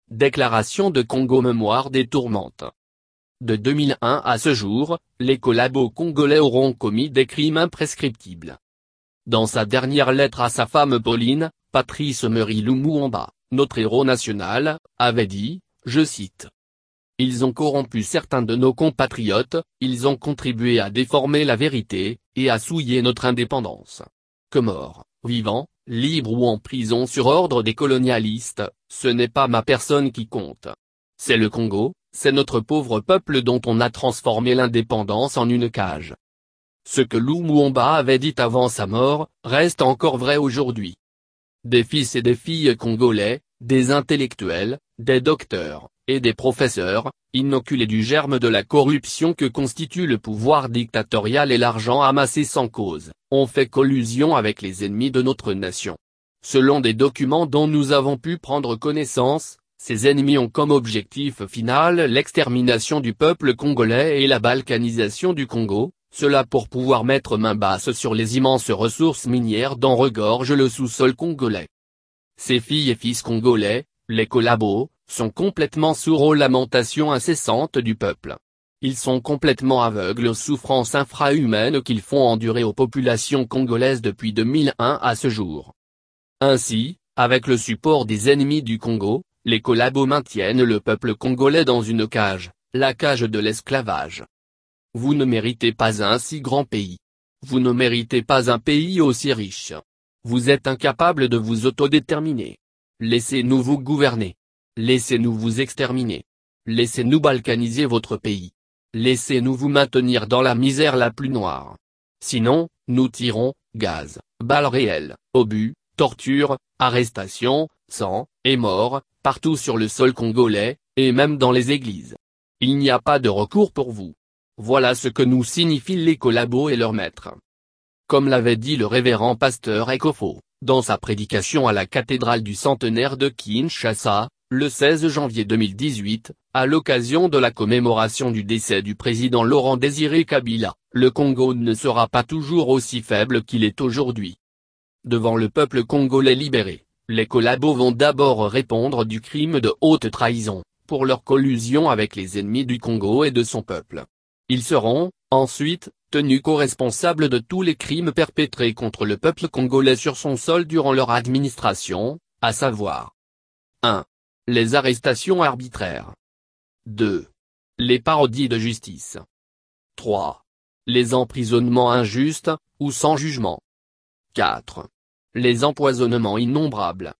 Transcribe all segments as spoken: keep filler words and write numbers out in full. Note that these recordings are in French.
Déclaration de Congo Mémoire des tourmentes. De deux mille un à ce jour, les collabos congolais auront commis des crimes imprescriptibles. Dans sa dernière lettre à sa femme Pauline, Patrice Emery Lumumba, notre héros national, avait dit, je cite. Ils ont corrompu certains de nos compatriotes, ils ont contribué à déformer la vérité, et à souiller notre indépendance. Que mort, vivant, libre ou en prison sur ordre des colonialistes, ce n'est pas ma personne qui compte. C'est le Congo, c'est notre pauvre peuple dont on a transformé l'indépendance en une cage. Ce que Lumumba avait dit avant sa mort, reste encore vrai aujourd'hui. Des fils et des filles congolais, des intellectuels, des docteurs, et des professeurs, inoculés du germe de la corruption que constitue le pouvoir dictatorial et l'argent amassé sans cause, ont fait collusion avec les ennemis de notre nation. Selon des documents dont nous avons pu prendre connaissance, ces ennemis ont comme objectif final l'extermination du peuple congolais et la balkanisation du Congo, cela pour pouvoir mettre main basse sur les immenses ressources minières dont regorge le sous-sol congolais. Ces filles et fils congolais, les collabos, sont complètement sourds aux lamentations incessantes du peuple. Ils sont complètement aveugles aux souffrances infrahumaines qu'ils font endurer aux populations congolaises depuis deux mille un à ce jour. Ainsi, avec le support des ennemis du Congo, les collabos maintiennent le peuple congolais dans une cage, la cage de l'esclavage. Vous ne méritez pas un si grand pays. Vous ne méritez pas un pays aussi riche. Vous êtes incapable de vous autodéterminer. Laissez-nous vous gouverner. Laissez-nous vous exterminer. Laissez-nous balkaniser votre pays. Laissez-nous vous maintenir dans la misère la plus noire. Sinon, nous tirons, gaz, balles réelles, obus, torture, arrestations, sang, et mort, partout sur le sol congolais, et même dans les églises. Il n'y a pas de recours pour vous. Voilà ce que nous signifient les collabos et leurs maîtres. Comme l'avait dit le révérend pasteur Ekofo, dans sa prédication à la cathédrale du centenaire de Kinshasa, le seize janvier deux mille dix-huit, à l'occasion de la commémoration du décès du président Laurent-Désiré Kabila, le Congo ne sera pas toujours aussi faible qu'il est aujourd'hui. Devant le peuple congolais libéré, les collabos vont d'abord répondre du crime de haute trahison, pour leur collusion avec les ennemis du Congo et de son peuple. Ils seront, ensuite, tenus co-responsables de tous les crimes perpétrés contre le peuple congolais sur son sol durant leur administration, à savoir un. Les arrestations arbitraires. deux. Les parodies de justice. trois. Les emprisonnements injustes, ou sans jugement. quatre. Les empoisonnements innombrables.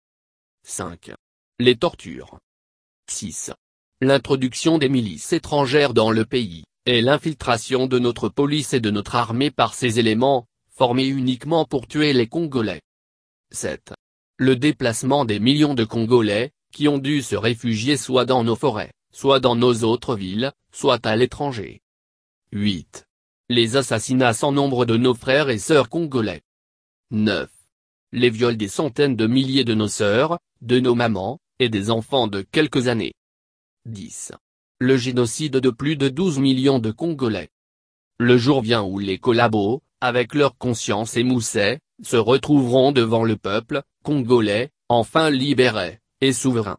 cinq. Les tortures. six. L'introduction des milices étrangères dans le pays, et l'infiltration de notre police et de notre armée par ces éléments, formés uniquement pour tuer les Congolais. sept. Le déplacement des millions de Congolais, qui ont dû se réfugier soit dans nos forêts, soit dans nos autres villes, soit à l'étranger. huit. Les assassinats sans nombre de nos frères et sœurs congolais. neuf. Les viols des centaines de milliers de nos sœurs, de nos mamans, et des enfants de quelques années. dix. Le génocide de plus de douze millions de Congolais. Le jour vient où les collabos, avec leur conscience émoussée, se retrouveront devant le peuple congolais, enfin libéré et souverain.